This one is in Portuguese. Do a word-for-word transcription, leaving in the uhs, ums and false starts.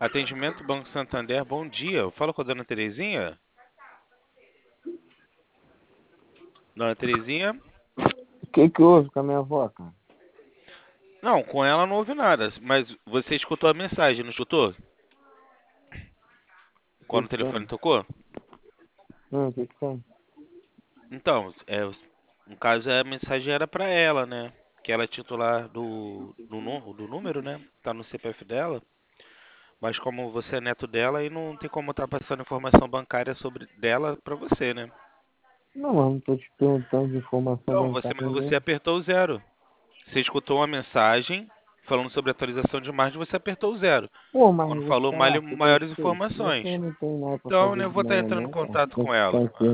Atendimento Banco Santander, bom dia. Eu falo com a dona Terezinha? Dona Terezinha? O que que houve com a minha avó, cara? Não, com ela não houve nada. Mas você escutou a mensagem, não escutou? O que Quando o que tem? telefone tocou? Hum, o que que tem? Então, é, no caso a mensagem era pra ela, né? Que ela é titular do, do, nu- do número, né? Tá no C P F dela. Mas como você é neto dela, aí não tem como estar passando informação bancária sobre dela pra você, né? Não, mas não tô te perguntando de informação Então, você, bancária mas você mesmo. apertou o zero. Você escutou uma mensagem falando sobre atualização de margem, você apertou o zero. Pô, mas Quando vou te falou falar, mali- se maiores você, se informações. você não tem nada pra Então, fazer né, eu de vou estar manhã entrando em não, cara, contato tem com que ficar ela. aqui